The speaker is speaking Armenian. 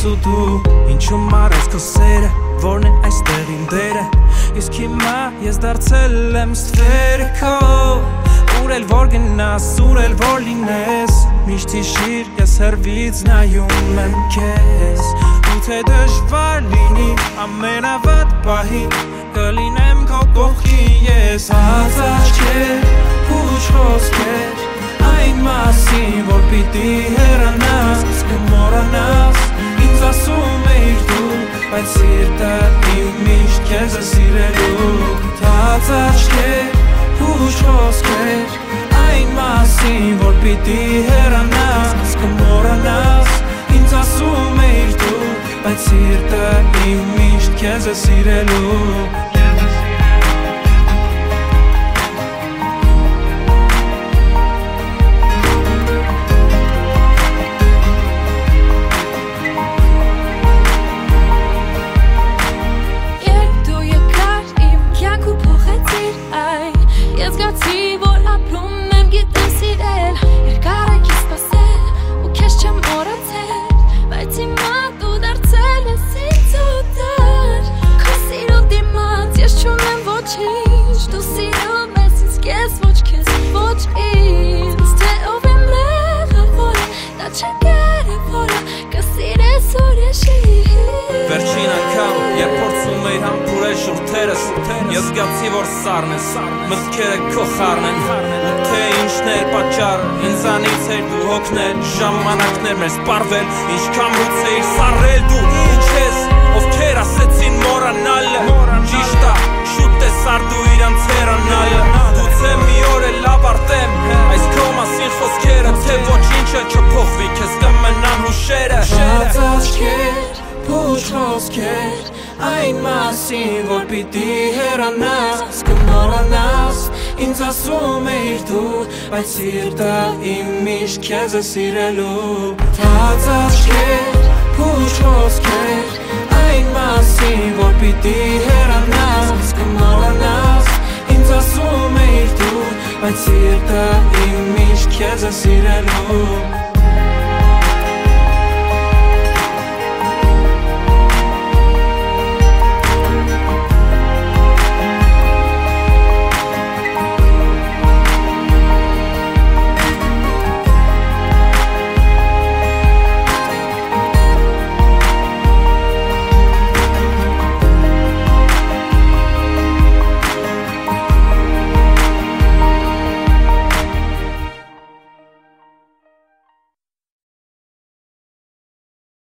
ու դու Ինչու մարես քո սերը, որն է այստեղ իմ դերը Իսկ հիմա ես դարձել եմ ստվերը քո Ուր էլ որ գնաս, ուր էլ որ լինես Միշտ հիշիր, ես հեռվից նայում եմ քեզ Ու թե դժվար լինի ամենավատ պահին Կլինեմ քո կողքին ես Հաց աչքեր, փուչ խոսքեր Այն մասին, որ պիտի հեռանաս Կմոռանաս, ինձ ասում էիր դու Բայց սիրտը իմ միշտ քեզ է սիրելու Հաց աչքեր, փուչ խոսքեր Այն մասին, որ պիտի հեռանաս Կմոռանաս, ինձ ասում էիր դու Բայց սիրտը իմ միշտ քեզ է սիրելու Վերջին անգամ, երբ փորձում էիր համբուրել շուրթերս Ես զգացի, որ սառն ես, մտքերը քո խառն են Ու թե ինչն էր պատճառը, ինձանից էր դու հոգնել Ժամանակներ մեր սպառվել, ինչքան լույս էիր սառել դու Ինչ ես, ովքեր ասեցին մոռանալը Ճիշտ է, շուտ է սար դու իրանց հեռանալը Գուցե մի օր էլ ավարտեմ այս քո մասին խոսքերը Թե ոչինչ էլ չփոխվի, քեզ կմնան հուշերը Շատ աչքեր Փուչ խոսքեր Այն մասին, որ պիտի հեռանաս Կմոռանաս Ինձ ասում էիր դու Բայց սիրտը իմ միշտ քեզ է սիրելու Թաց աչքեր Փուչ խոսքեր Այն մասին, որ պիտի հեռանաս Կմոռանաս Ինձ ասում էիր դու Բայց սիրտը իմ միշտ քեզ է սիրելու